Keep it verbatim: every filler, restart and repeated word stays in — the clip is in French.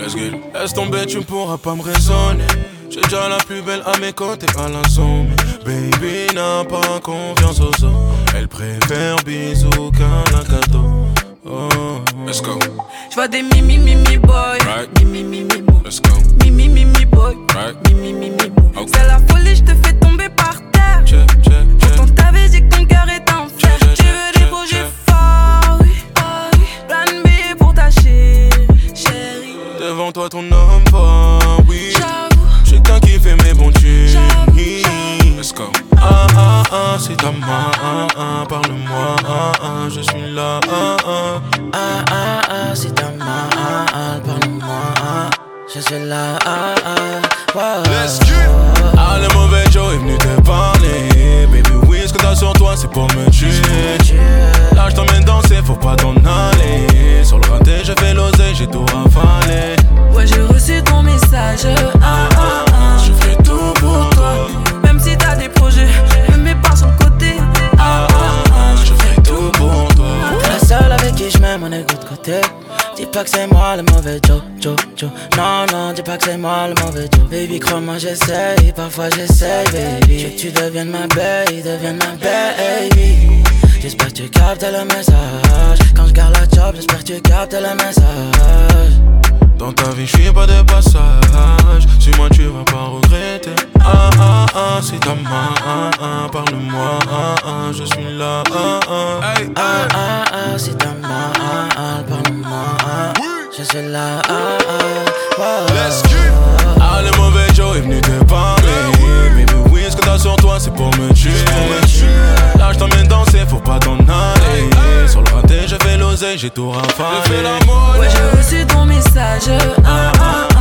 Let's get it. Laisse tomber, tu ne pourras pas me raisonner. J'ai déjà la plus belle à mes côtés à la zone. Baby n'a pas confiance aux autres. Elle préfère bisous qu'un cadeau. Oh, let's go. J'vois des mimi mimi boy. Right. Mimi mimi boy. Let's go. Mimi mimi boy. Right. Mimi mimi boy. Okay. C'est la folie, j'te fais tomber par terre. Check, check, check. Pourtant t'avais dit que ton cœur est en fer. Check, Tu check, veux des check, projets check. forts, oui, oh, oui. Plan B pour ta chérie, chérie. Devant toi ton homme fort, oui. J'avoue. J'ai qu'un qui fait mes bons tunes. J'avoue, j'avoue. Let's go. Ah ah ah, c'est ta main, ah ah, parle-moi, ah ah, je suis là, ah ah. Ah ah ah, c'est ta main, ah ah, parle-moi, ah, je suis là, ah ah, wow. Let's go. Ah, le mauvais Joe est venu te parler. Baby, oui, ce que t'as sur toi, c'est pour me tuer. Là, je t'emmène danser, faut pas t'en aller. Sur le raté, je fais l'oseille, j'ai tout rafalé. Ouais, j'ai reçu ton message, ah ah ah. Je ferai tout pour toi. Même si t'as des projets, me mets pas sur le côté. Ah ah ah, je ferai tout pour toi. La seule avec qui je mets mon ego de côté. Dis pas que c'est moi le mauvais Joe, Joe, Joe. Non, non, dis pas que c'est moi le mauvais Joe. Baby, crois-moi, j'essaye, parfois j'essaye, baby. Je veux que tu deviennes ma baby, deviennes ma baby. J'espère que tu captes le message. Quand je garde la job, j'espère que tu captes le message. Dans ta vie, je suis pas de passage. Suis-moi, tu vas pas regretter. Ah ah ah, c'est ta main, ah ah, parle-moi, ah ah, je suis là, ah ah. Hey, ah ah ah, c'est ta main, ah ah, parle-moi, ah, je suis là, ah ah, wow. Let's go. Ah, le mauvais Joe est venu te parler. Baby, oui, ce que t'as sur toi, c'est pour me tuer. Là, je t'emmène danser, faut pas t'en aller. Sur le raté, je fais l'oseille, j'ai tout rafalé. Ouais, j'ai reçu ton message, ah ah